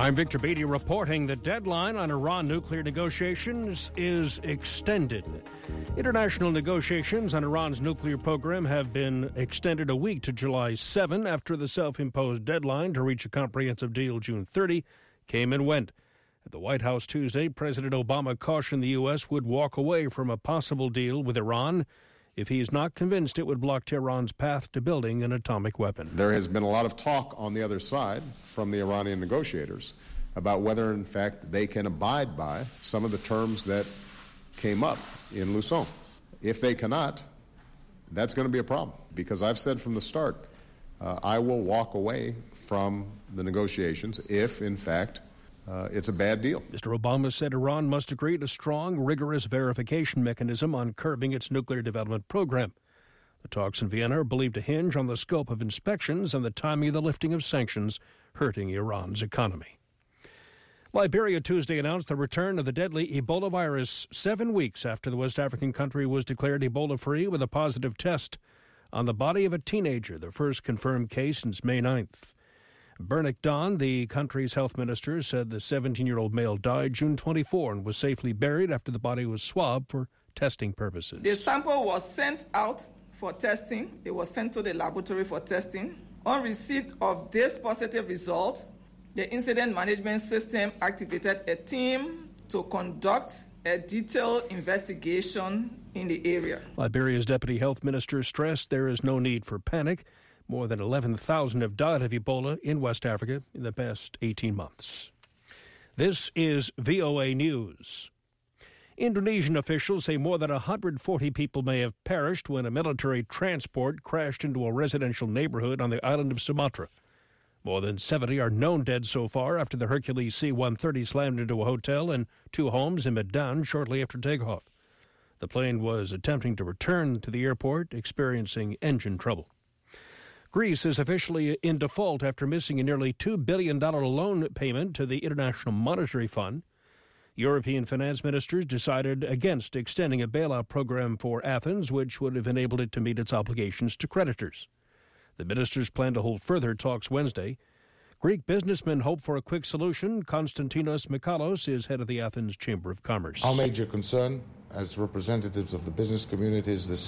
I'm Victor Beatty reporting the deadline on Iran nuclear negotiations is extended. International negotiations on Iran's nuclear program have been extended a week to July 7 after the self-imposed deadline to reach a comprehensive deal June 30 came and went. At the White House Tuesday, President Obama cautioned the U.S. would walk away from a possible deal with Iran if he is not convinced it would block Tehran's path to building an atomic weapon. There has been a lot of talk on the other side from the Iranian negotiators about whether, in fact, they can abide by some of the terms that came up in Lausanne. If they cannot, that's going to be a problem, because I've said from the start, I will walk away from the negotiations if, in fact, it's a bad deal. Mr. Obama said Iran must agree to a strong, rigorous verification mechanism on curbing its nuclear development program. The talks in Vienna are believed to hinge on the scope of inspections and the timing of the lifting of sanctions hurting Iran's economy. Liberia Tuesday announced the return of the deadly Ebola virus 7 weeks after the West African country was declared Ebola-free with a positive test on the body of a teenager, the first confirmed case since May 9th. Bernick Don, the country's health minister, said the 17-year-old male died June 24 and was safely buried after the body was swabbed for testing purposes. The sample was sent out for testing. It was sent to the laboratory for testing. On receipt of this positive result, the incident management system activated a team to conduct a detailed investigation in the area. Liberia's deputy health minister stressed there is no need for panic. More than 11,000 have died of Ebola in West Africa in the past 18 months. This is VOA News. Indonesian officials say more than 140 people may have perished when a military transport crashed into a residential neighborhood on the island of Sumatra. More than 70 are known dead so far after the Hercules C-130 slammed into a hotel and 2 homes in Medan shortly after takeoff. The plane was attempting to return to the airport, experiencing engine trouble. Greece is officially in default after missing a nearly $2 billion loan payment to the International Monetary Fund. European finance ministers decided against extending a bailout program for Athens, which would have enabled it to meet its obligations to creditors. The ministers plan to hold further talks Wednesday. Greek businessmen hope for a quick solution. Konstantinos Mikalos is head of the Athens Chamber of Commerce. Our major concern as representatives of the business community is the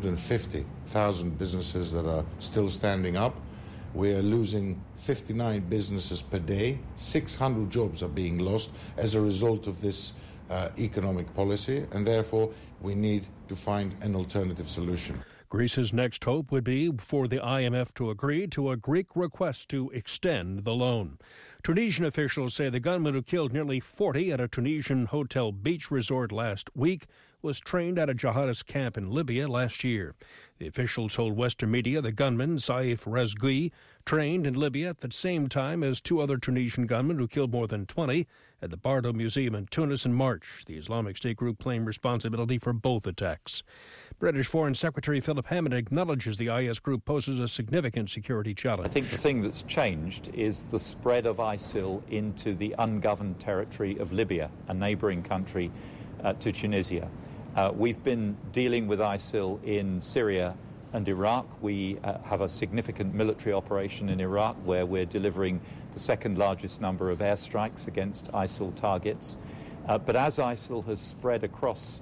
650,000 businesses that are still standing up. We are losing 59 businesses per day. 600 jobs are being lost as a result of this economic policy, and therefore we need to find an alternative solution. Greece's next hope would be for the IMF to agree to a Greek request to extend the loan. Tunisian officials say the gunman who killed nearly 40 at a Tunisian hotel beach resort last week was trained at a jihadist camp in Libya last year. The officials told Western media the gunman, Saif Rezgui, trained in Libya at the same time as 2 other Tunisian gunmen who killed more than 20 at the Bardo Museum in Tunis in March. The Islamic State group claimed responsibility for both attacks. British Foreign Secretary Philip Hammond acknowledges the IS group poses a significant security challenge. I think the thing that's changed is the spread of ISIL into the ungoverned territory of Libya, a neighbouring country to Tunisia. We've been dealing with ISIL in Syria and Iraq. We have a significant military operation in Iraq where we're delivering the second largest number of airstrikes against ISIL targets. But as ISIL has spread across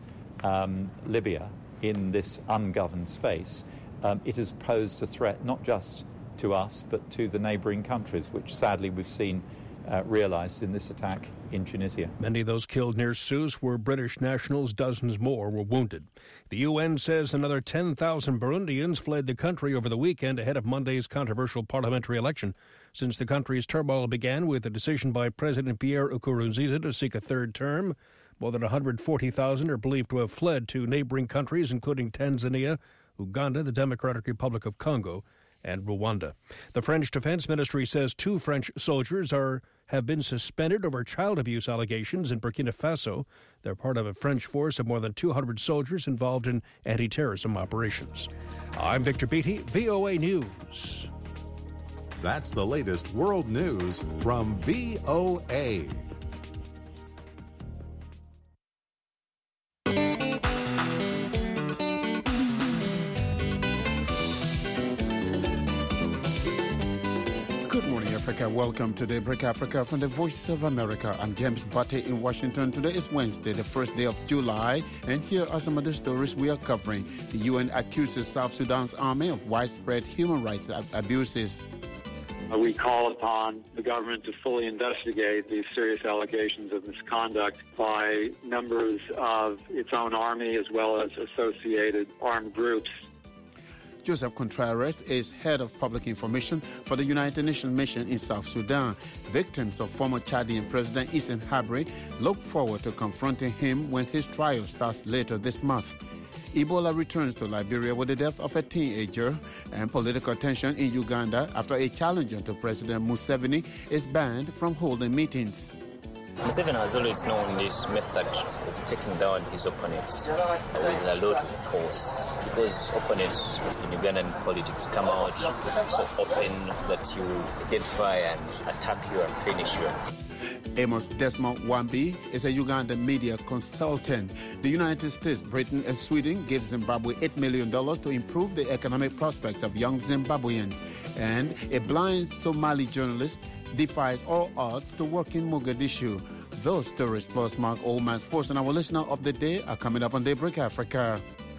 Libya in this ungoverned space, it has posed a threat not just to us but to the neighbouring countries, which sadly we've seen realised in this attack in Tunisia. Many of those killed near Sousse were British nationals. Dozens more were wounded. The UN says another 10,000 Burundians fled the country over the weekend ahead of Monday's controversial parliamentary election. Since the country's turmoil began with a decision by President Pierre Nkurunziza to seek a third term, more than 140,000 are believed to have fled to neighboring countries, including Tanzania, Uganda, the Democratic Republic of Congo, and Rwanda. The French Defense Ministry says 2 French soldiers have been suspended over child abuse allegations in Burkina Faso. They're part of a French force of more than 200 soldiers involved in anti-terrorism operations. I'm Victor Beatty, VOA News. That's the latest world news from VOA. Africa. Welcome to Daybreak Africa from the Voice of America. I'm James Butte in Washington. Today is Wednesday, the first day of July, and here are some of the stories we are covering. The UN accuses South Sudan's army of widespread human rights abuses. We call upon the government to fully investigate these serious allegations of misconduct by members of its own army as well as associated armed groups. Joseph Contreras is head of public information for the United Nations mission in South Sudan. Victims of former Chadian President Issam Habri look forward to confronting him when his trial starts later this month. Ebola returns to Liberia with the death of a teenager, and political tension in Uganda after a challenger to President Museveni is banned from holding meetings. Museveni has always known this method of taking down his opponents with a lot of force, because opponents in Ugandan politics come out so open that you identify and attack you and finish you. Amos Desmond Wambi is a Ugandan media consultant. The United States, Britain, and Sweden give Zimbabwe $8 million to improve the economic prospects of young Zimbabweans. And a blind Somali journalist defies all odds to work in Mogadishu. Those stories plus Mark Oldman Sports and our listener of the day are coming up on Daybreak Africa.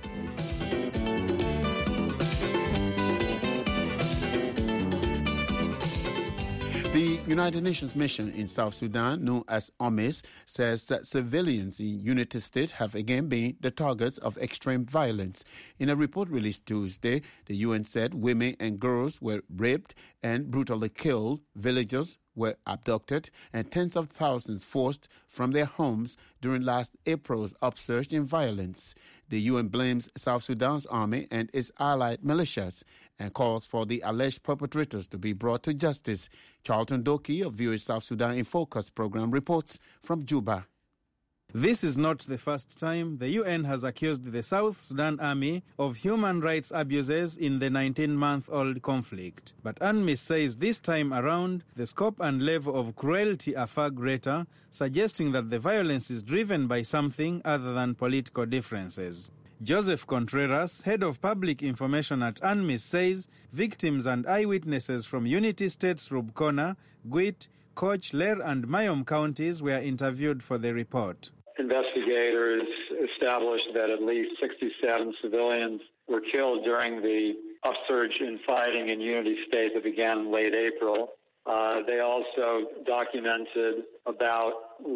The United Nations mission in South Sudan, known as UNMISS, says that civilians in Unity State have again been the targets of extreme violence. In a report released Tuesday, the UN said women and girls were raped and brutally killed, villagers were abducted, and tens of thousands forced from their homes during last April's upsurge in violence. The UN blames South Sudan's army and its allied militias and calls for the alleged perpetrators to be brought to justice. Charlton Doki of VOA South Sudan in Focus program reports from Juba. This is not the first time the UN has accused the South Sudan Army of human rights abuses in the 19-month-old conflict. But UNMISS says this time around, the scope and level of cruelty are far greater, suggesting that the violence is driven by something other than political differences. Joseph Contreras, head of public information at UNMISS, says victims and eyewitnesses from Unity States Rubkona, Gwit, Koch, Ler and Mayom counties were interviewed for the report. Investigators established that at least 67 civilians were killed during the upsurge in fighting in Unity State that began in late April. They also documented about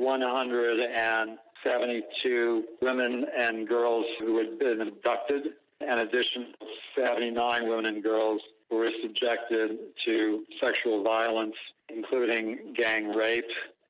172 women and girls who had been abducted. In addition, 79 women and girls who were subjected to sexual violence, including gang rape.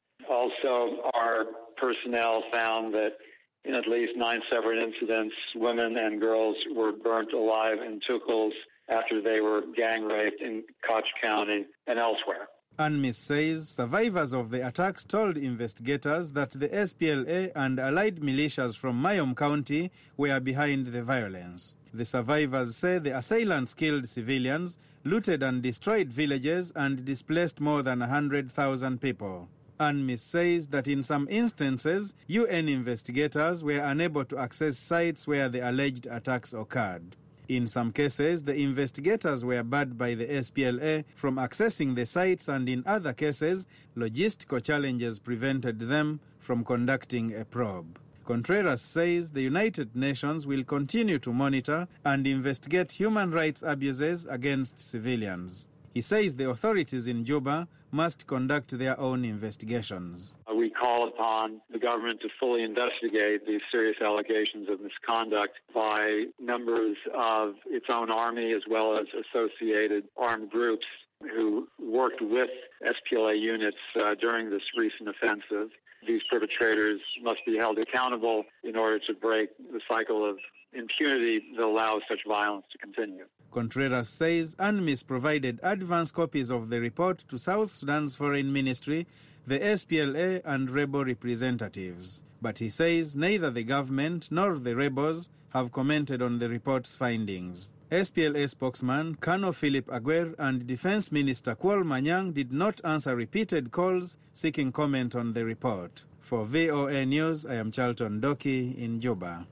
Also, our personnel found that in at least 9 separate incidents, women and girls were burnt alive in Tukals after they were gang raped in Koch County and elsewhere. UNMISS says survivors of the attacks told investigators that the SPLA and allied militias from Mayom County were behind the violence. The survivors say the assailants killed civilians, looted and destroyed villages, and displaced more than 100,000 people. UNMISS says that in some instances, UN investigators were unable to access sites where the alleged attacks occurred. In some cases, the investigators were barred by the SPLA from accessing the sites, and in other cases, logistical challenges prevented them from conducting a probe. Contreras says the United Nations will continue to monitor and investigate human rights abuses against civilians. He says the authorities in Juba must conduct their own investigations. We call upon the government to fully investigate these serious allegations of misconduct by members of its own army as well as associated armed groups who worked with SPLA units during this recent offensive. These perpetrators must be held accountable in order to break the cycle of impunity that allows such violence to continue. Contreras says UNMISS provided advance copies of the report to South Sudan's foreign ministry, the SPLA and rebel representatives. But he says neither the government nor the rebels have commented on the report's findings. SPLA spokesman Colonel Philip Aguer and Defense Minister Kwol Manyang did not answer repeated calls seeking comment on the report. For VOA News, I am Charlton Doki in Juba.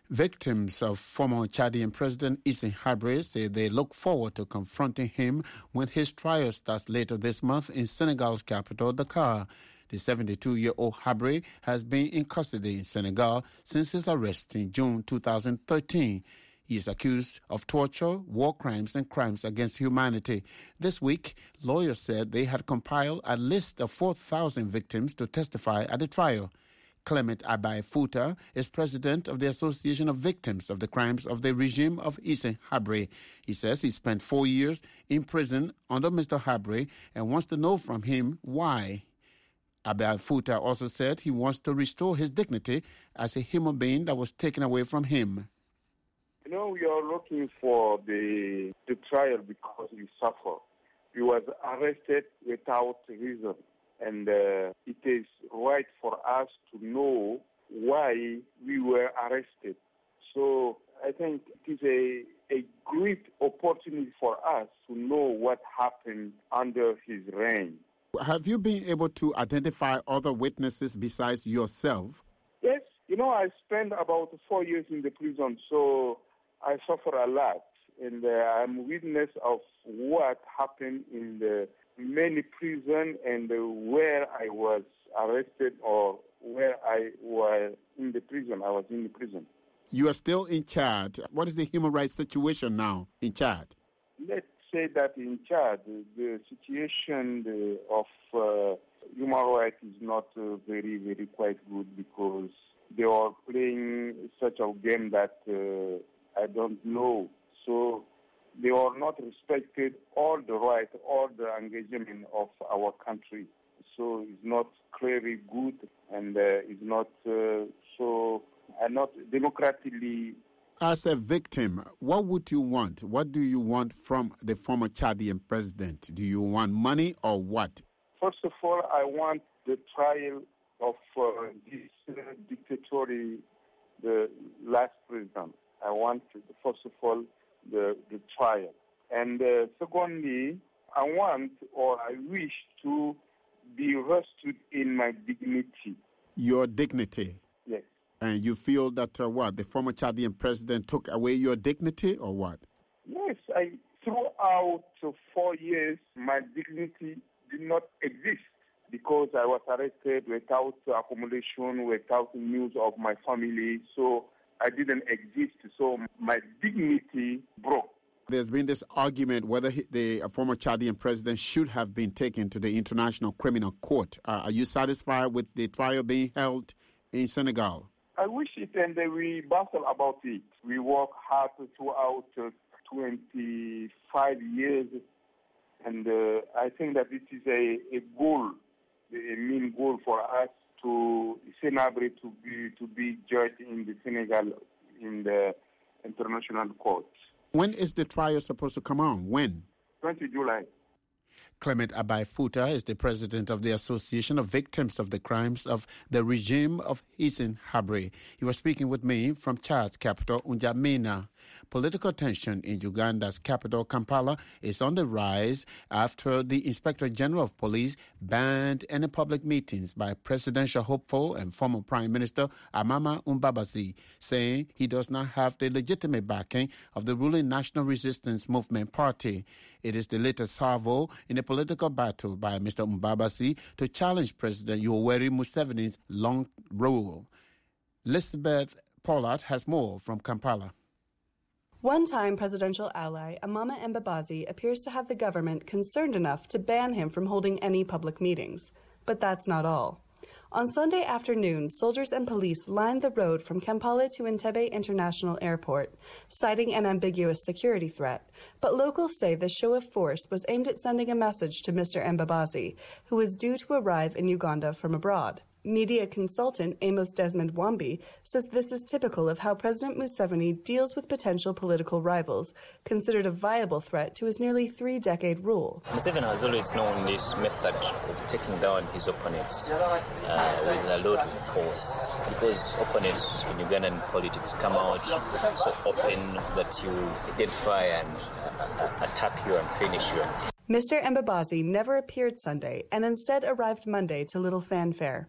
Victims of former Chadian President Hissène Habré say they look forward to confronting him when his trial starts later this month in Senegal's capital, Dakar. The 72-year-old Habré has been in custody in Senegal since his arrest in June 2013. He is accused of torture, war crimes, and crimes against humanity. This week, lawyers said they had compiled a list of 4,000 victims to testify at the trial. Clement Abai Fouta is president of the Association of Victims of the Crimes of the Regime of Hissène Habré. He says he spent 4 years in prison under Mr. Habré and wants to know from him why. Abai Fouta also said he wants to restore his dignity as a human being that was taken away from him. We are looking for the trial because we suffer. He was arrested without reason. And it is right for us to know why we were arrested. So I think it is a great opportunity for us to know what happened under his reign. Have you been able to identify other witnesses besides yourself? Yes. I spent about 4 years in the prison, so I suffer a lot. And I'm witness of what happened in the many prison and where I was arrested or where I was in the prison. I was in the prison. You are still in Chad. What is the human rights situation now in Chad? Let's say that in Chad, the situation of human rights is not very, very quite good because they are playing such a game that I don't know. So they are not respected all the right, all the engagement of our country. So it's not clearly good and it's not not democratically. As a victim, what would you want? What do you want from the former Chadian president? Do you want money or what? First of all, I want the trial of this dictatorial, the last president. I want, first of all, the trial. And secondly, I want or I wish to be restored in my dignity. Your dignity? Yes. And you feel that the former Chadian president took away your dignity or what? Yes. Throughout 4 years, my dignity did not exist because I was arrested without accommodation, without news of my family. So I didn't exist, so my dignity broke. There's been this argument whether the former Chadian president should have been taken to the International Criminal Court. Are you satisfied with the trial being held in Senegal? I wish it, and we battle about it. We work hard throughout 25 years, and I think that this is a goal, a main goal for us to Senabre to be judged in the Senegal in the International Court. When is the trial supposed to come on? When? 20 July. Clement Abai Fouta is the president of the Association of Victims of the Crimes of the Regime of Hissène Habré. He was speaking with me from Chad's capital, N'Djamena. Political tension in Uganda's capital, Kampala, is on the rise after the Inspector General of Police banned any public meetings by presidential hopeful and former Prime Minister Amama Mbabazi, saying he does not have the legitimate backing of the ruling National Resistance Movement Party. It is the latest salvo in a political battle by Mr. Mbabazi to challenge President Yoweri Museveni's long rule. Elizabeth Pollard has more from Kampala. One-time presidential ally Amama Mbabazi appears to have the government concerned enough to ban him from holding any public meetings. But that's not all. On Sunday afternoon, soldiers and police lined the road from Kampala to Entebbe International Airport, citing an ambiguous security threat. But locals say the show of force was aimed at sending a message to Mr. Mbabazi, who was due to arrive in Uganda from abroad. Media consultant Amos Desmond Wambi says this is typical of how President Museveni deals with potential political rivals, considered a viable threat to his nearly 3-decade rule. Museveni has always known this method of taking down his opponents with a lot of force, because opponents in Ugandan politics come out so open that you identify and attack you and finish you. Mr. Mbabazi never appeared Sunday and instead arrived Monday to little fanfare.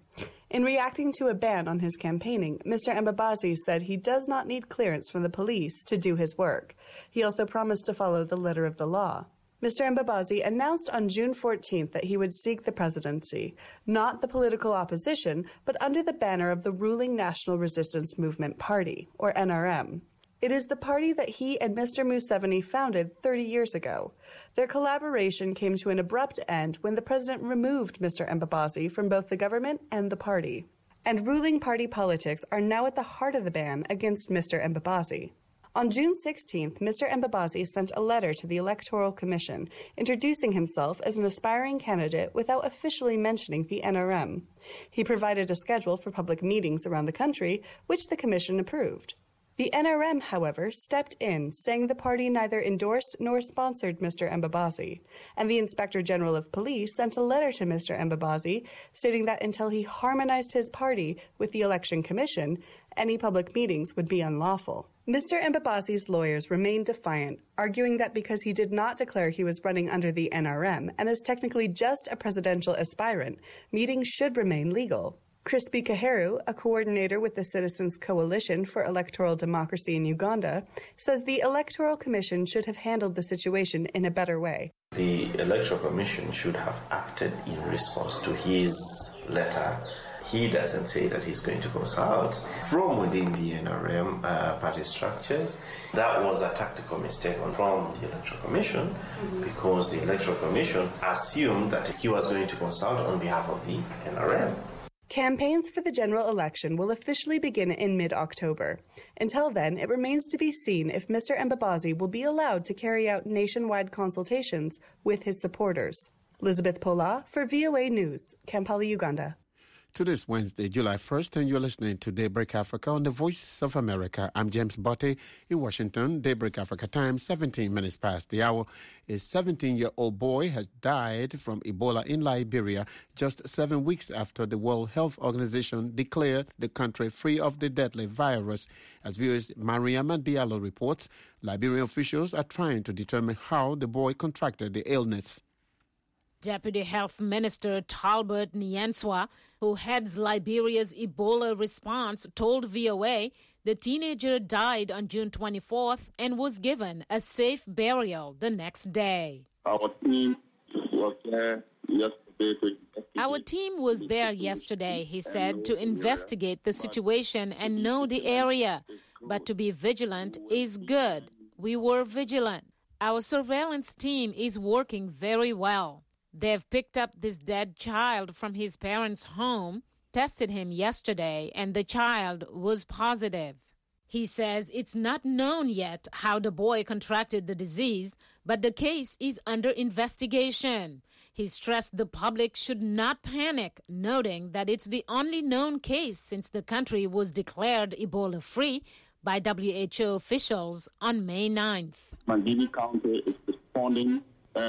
In reacting to a ban on his campaigning, Mr. Mbabazi said he does not need clearance from the police to do his work. He also promised to follow the letter of the law. Mr. Mbabazi announced on June 14th that he would seek the presidency, not the political opposition, but under the banner of the ruling National Resistance Movement Party, or NRM. It is the party that he and Mr. Museveni founded 30 years ago. Their collaboration came to an abrupt end when the president removed Mr. Mbabazi from both the government and the party. And ruling party politics are now at the heart of the ban against Mr. Mbabazi. On June 16th, Mr. Mbabazi sent a letter to the Electoral Commission introducing himself as an aspiring candidate without officially mentioning the NRM. He provided a schedule for public meetings around the country, which the commission approved. The NRM, however, stepped in, saying the party neither endorsed nor sponsored Mr. Mbabazi, and the Inspector General of Police sent a letter to Mr. Mbabazi stating that until he harmonized his party with the Election Commission, any public meetings would be unlawful. Mr. Mbabazi's lawyers remained defiant, arguing that because he did not declare he was running under the NRM and is technically just a presidential aspirant, meetings should remain legal. Crispy Kaheru, a coordinator with the Citizens Coalition for Electoral Democracy in Uganda, says the Electoral Commission should have handled the situation in a better way. The Electoral Commission should have acted in response to his letter. He doesn't say that he's going to consult from within the NRM party structures. That was a tactical mistake from the Electoral Commission because the Electoral Commission assumed that he was going to consult on behalf of the NRM. Campaigns for the general election will officially begin in mid-October. Until then, it remains to be seen if Mr. Mbabazi will be allowed to carry out nationwide consultations with his supporters. Elizabeth Pola for VOA News, Kampala, Uganda. To this Wednesday, July 1st, and you're listening to Daybreak Africa on the Voice of America. I'm James Botte in Washington. Daybreak Africa time, 17 minutes past the hour. A 17-year-old boy has died from Ebola in Liberia just 7 weeks after the World Health Organization declared the country free of the deadly virus. As viewers Mariama Diallo reports, Liberian officials are trying to determine how the boy contracted the illness. Deputy Health Minister Talbot Nyanswa, who heads Liberia's Ebola response, told VOA the teenager died on June 24th and was given a safe burial the next day. Our team was there yesterday, he said, to investigate the situation and know the area. But to be vigilant is good. We were vigilant. Our surveillance team is working very well. They've picked up this dead child from his parents' home, tested him yesterday, and the child was positive. He says it's not known yet how the boy contracted the disease, but the case is under investigation. He stressed the public should not panic, noting that it's the only known case since the country was declared Ebola-free by WHO officials on May 9th. Margibi County is responding.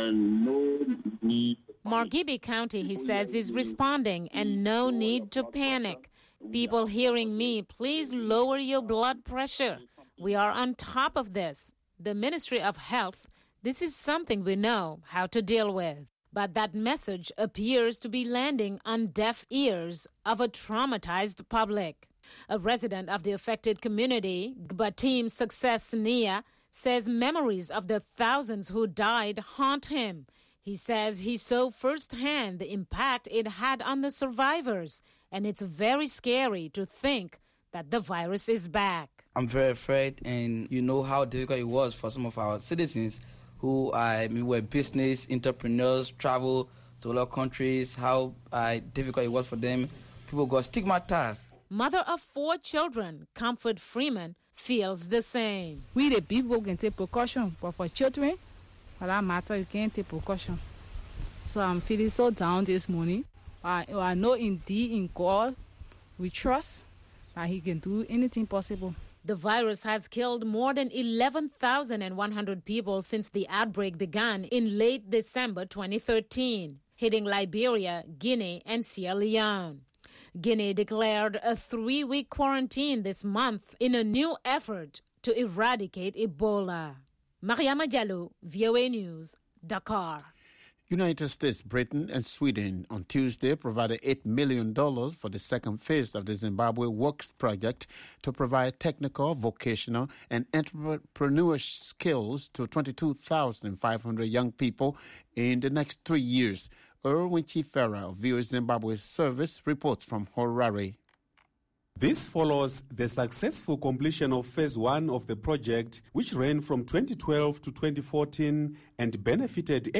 Margibi County, he says, is responding and no need to panic. People hearing me, please lower your blood pressure. We are on top of this. The Ministry of Health, this is something we know how to deal with. But that message appears to be landing on deaf ears of a traumatized public. A resident of the affected community, Gbatim Success Nia, says memories of the thousands who died haunt him. He says he saw firsthand the impact it had on the survivors, and it's very scary to think that the virus is back. I'm very afraid, and you know how difficult it was for some of our citizens who were business entrepreneurs, travel to other countries, how difficult it was for them. People got stigmatized. Mother of 4 children, Comfort Freeman, feels the same. We the people can take precaution, but for children, for that matter, you can't take precaution. So I'm feeling so down this morning. I know indeed in God we trust that He can do anything possible. The virus has killed more than 11,100 people since the outbreak began in late December 2013, hitting Liberia, Guinea, and Sierra Leone. Guinea declared a 3-week quarantine this month in a new effort to eradicate Ebola. Mariama Diallo, VOA News, Dakar. United States, Britain and Sweden on Tuesday provided $8 million for the second phase of the Zimbabwe Works project to provide technical, vocational and entrepreneurial skills to 22,500 young people in the next 3 years. Erwin Chifera of VOA Zimbabwe Service reports from Harare. This follows the successful completion of Phase 1 of the project, which ran from 2012 to 2014 and benefited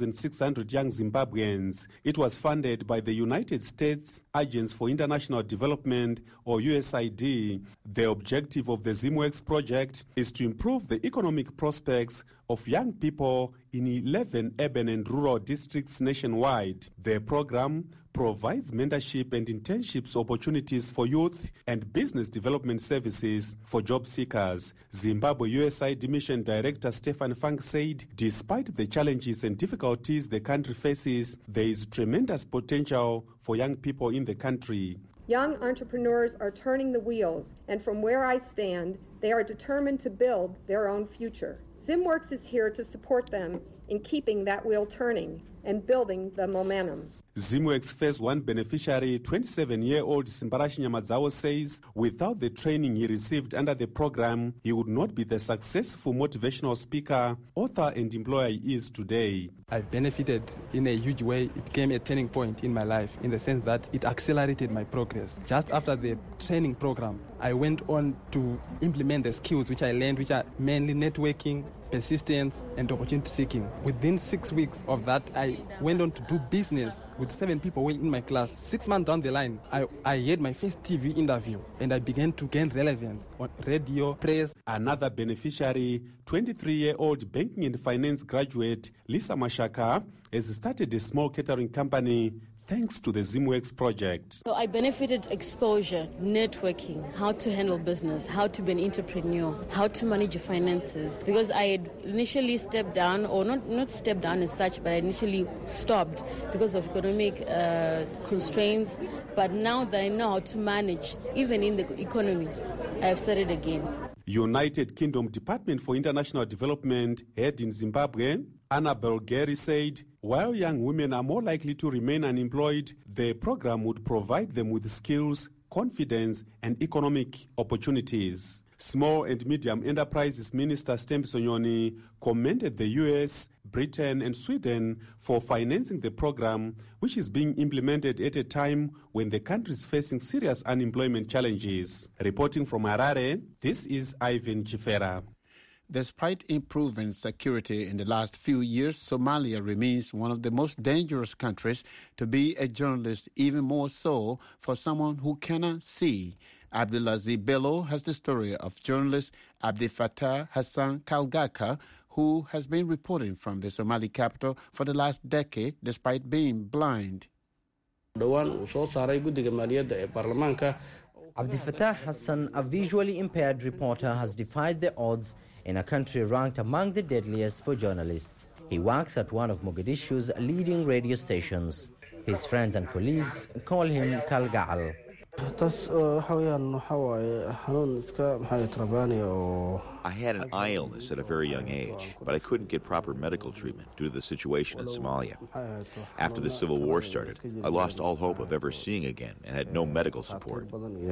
8,600 young Zimbabweans. It was funded by the United States Agency for International Development, or USAID. The objective of the ZimWorks project is to improve the economic prospects of young people in 11 urban and rural districts nationwide. The program provides mentorship and internships opportunities for youth and business development services for job seekers. Zimbabwe USAID Mission Director Stefan Funk said, despite the challenges and difficulties the country faces, there is tremendous potential for young people in the country. Young entrepreneurs are turning the wheels, and from where I stand, they are determined to build their own future. ZimWorks is here to support them in keeping that wheel turning and building the momentum. ZimWorks Phase 1 beneficiary, 27-year-old Simbarashi Nyamadzao, says without the training he received under the program, he would not be the successful motivational speaker, author and employer he is today. I've benefited in a huge way. It became a turning point in my life in the sense that it accelerated my progress. Just after the training program, I went on to implement the skills which I learned, which are mainly networking, persistence and opportunity seeking. Within 6 weeks of that, I went on to do business with 7 people in my class. 6 months down the line, I had my first TV interview and I began to gain relevance on radio, press. Another beneficiary, 23-year-old banking and finance graduate Lisa Mashaka, has started a small catering company thanks to the ZimWorks project. So I benefited exposure, networking, how to handle business, how to be an entrepreneur, how to manage your finances. Because I had initially stepped down, or not stepped down as such, but I initially stopped because of economic constraints. But now that I know how to manage, even in the economy, I have started again. United Kingdom Department for International Development head in Zimbabwe, Annabel Gary, said while young women are more likely to remain unemployed, the program would provide them with skills, confidence and economic opportunities. Small and Medium Enterprises Minister Stembi Sonyoni commended the US, Britain and Sweden for financing the program, which is being implemented at a time when the country is facing serious unemployment challenges. Reporting from Harare, this is Ivan Chifera. Despite improving security in the last few years, Somalia remains one of the most dangerous countries to be a journalist, even more so for someone who cannot see. Abdulaziz Bello has the story of journalist Abdi Fattah Hassan Kalgaka, who has been reporting from the Somali capital for the last decade despite being blind. Abdi Fattah Hassan, a visually impaired reporter, has defied the odds in a country ranked among the deadliest for journalists. He works at one of Mogadishu's leading radio stations. His friends and colleagues call him Kalgal. I had an eye illness at a very young age, but I couldn't get proper medical treatment due to the situation in Somalia. After the civil war started, I lost all hope of ever seeing again and had no medical support.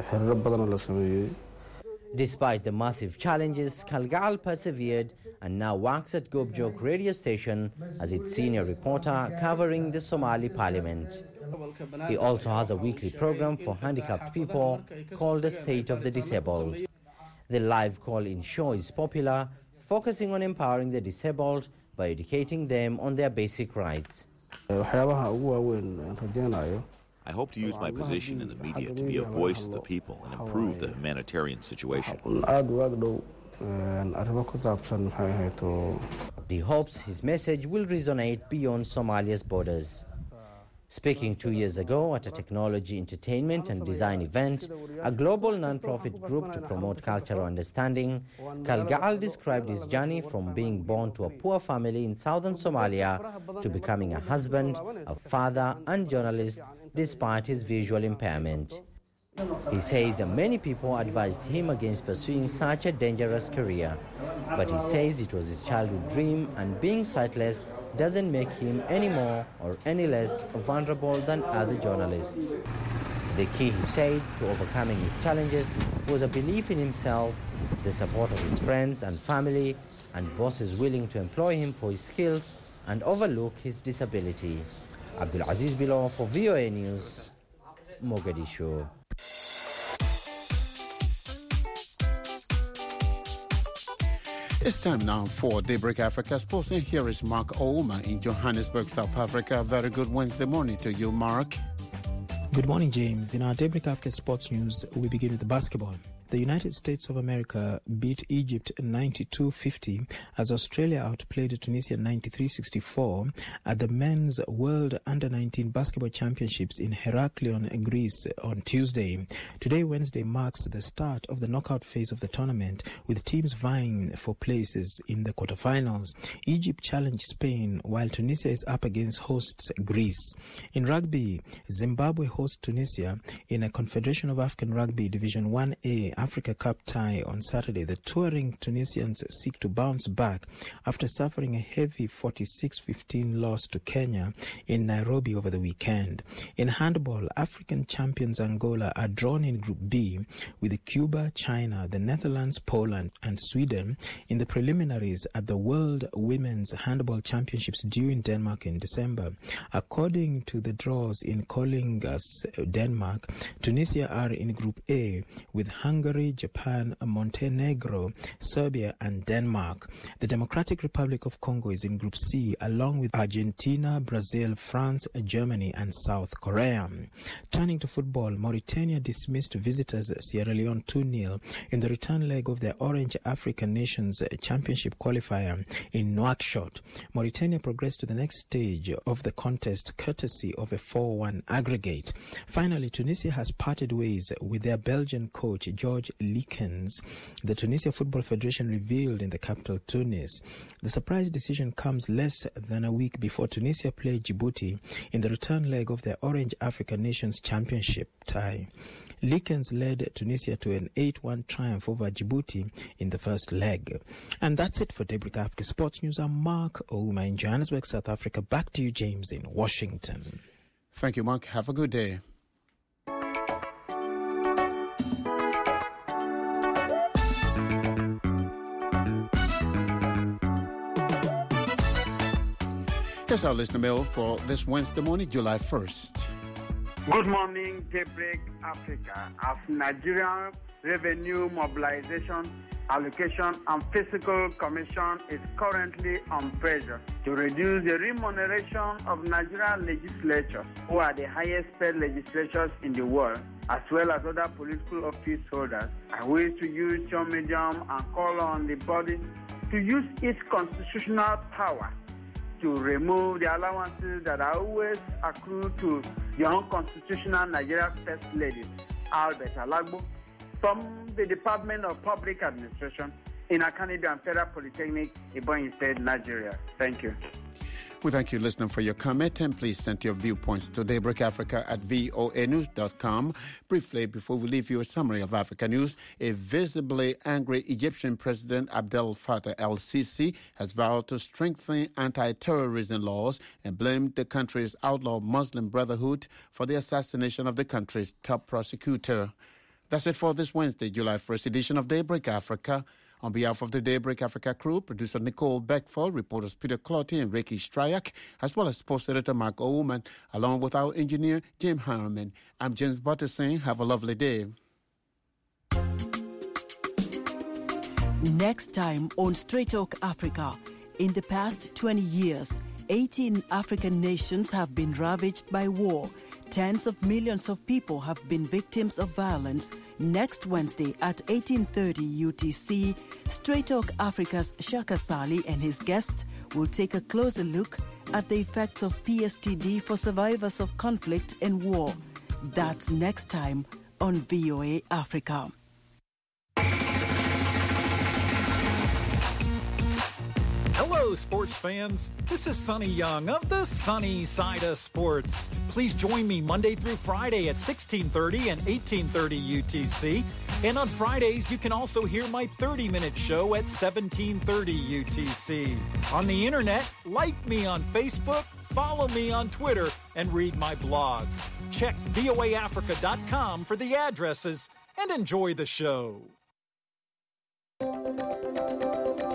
Despite the massive challenges, Kalgal persevered and now works at Gobjok radio station as its senior reporter covering the Somali parliament. He also has a weekly program for handicapped people called The State of the Disabled. The live call-in show is popular, focusing on empowering the disabled by educating them on their basic rights. I hope to use my position in the media to be a voice of the people and improve the humanitarian situation. He hopes his message will resonate beyond Somalia's borders. Speaking 2 years ago at a technology, entertainment and design event, a global non-profit group to promote cultural understanding, Kalgal described his journey from being born to a poor family in southern Somalia to becoming a husband, a father and journalist despite his visual impairment. He says many people advised him against pursuing such a dangerous career, but he says it was his childhood dream, and being sightless doesn't make him any more or any less vulnerable than other journalists. The key, he said, to overcoming his challenges was a belief in himself, the support of his friends and family, and bosses willing to employ him for his skills and overlook his disability. Abdul Aziz Bilo for VOA News, Mogadishu. It's time now for Daybreak Africa Sports, and here is Mark Ouma in Johannesburg, South Africa. Very good Wednesday morning to you, Mark. Good morning, James. In our Daybreak Africa Sports News, we begin with basketball. The United States of America beat Egypt 92-50 as Australia outplayed Tunisia 93-64 at the Men's World Under-19 Basketball Championships in Heraklion, Greece on Tuesday. Today, Wednesday, marks the start of the knockout phase of the tournament, with teams vying for places in the quarterfinals. Egypt challenged Spain, while Tunisia is up against hosts Greece. In rugby, Zimbabwe hosts Tunisia in a Confederation of African Rugby Division 1A Africa Cup tie on Saturday. The touring Tunisians seek to bounce back after suffering a heavy 46-15 loss to Kenya in Nairobi over the weekend. In handball, African champions Angola are drawn in Group B with Cuba, China, the Netherlands, Poland and Sweden in the preliminaries at the World Women's Handball Championships due in Denmark in December. According to the draws in Kolding, Denmark, Tunisia are in Group A with Hungary, Japan, Montenegro, Serbia and Denmark. The Democratic Republic of Congo is in Group C along with Argentina, Brazil, France, Germany and South Korea. Turning to football, Mauritania dismissed visitors Sierra Leone 2-0 in the return leg of their Orange African Nations Championship qualifier in Nouakchott. Mauritania progressed to the next stage of the contest courtesy of a 4-1 aggregate. Finally, Tunisia has parted ways with their Belgian coach George Likens, the Tunisia Football Federation revealed in the capital Tunis. The surprise decision comes less than a week before Tunisia played Djibouti in the return leg of their Orange African Nations Championship tie. Likens led Tunisia to an 8-1 triumph over Djibouti in the first leg. And that's it for Daybreak Africa Sports News. I'm Mark Ouma in Johannesburg, South Africa. Back to you, James, in Washington. Thank you, Mark. Have a good day. Here's our listener mail for this Wednesday morning, July 1st. Good morning, Daybreak Africa. As Nigerian Revenue Mobilization, Allocation and Fiscal Commission is currently on pressure to reduce the remuneration of Nigerian legislators, who are the highest paid legislators in the world, as well as other political office holders, I wish to use your medium and call on the body to use its constitutional power to remove the allowances that are always accrued to the unconstitutional Nigerian First Lady, Albert Alagbo, from the Department of Public Administration in Akanibi and Federal Polytechnic, Ebonyi State, Nigeria. Thank you. We thank you, listener, for your comment, and please send your viewpoints to daybreakafrica@voanews.com. Briefly, before we leave you, a summary of Africa news. A visibly angry Egyptian President Abdel Fattah el-Sisi has vowed to strengthen anti-terrorism laws and blamed the country's outlawed Muslim Brotherhood for the assassination of the country's top prosecutor. That's it for this Wednesday, July 1st edition of Daybreak Africa. On behalf of the Daybreak Africa crew, producer Nicole Beckford, reporters Peter Clotty and Ricky Stryak, as well as sports editor Mark Oman, along with our engineer Jim Harriman. I'm James Butterson. Have a lovely day. Next time on Straight Talk Africa. In the past 20 years, 18 African nations have been ravaged by war. Tens of millions of people have been victims of violence. Next Wednesday at 18:30 UTC, Straight Talk Africa's Shaka Sali and his guests will take a closer look at the effects of PSTD for survivors of conflict and war. That's next time on VOA Africa. Hello, Hello, sports fans. This is Sonny Young of the Sunny Side of Sports. Please join me Monday through Friday at 1630 and 1830 UTC. And on Fridays, you can also hear my 30-minute show at 1730 UTC. On the internet, like me on Facebook, follow me on Twitter, and read my blog. Check voaafrica.com for the addresses and enjoy the show.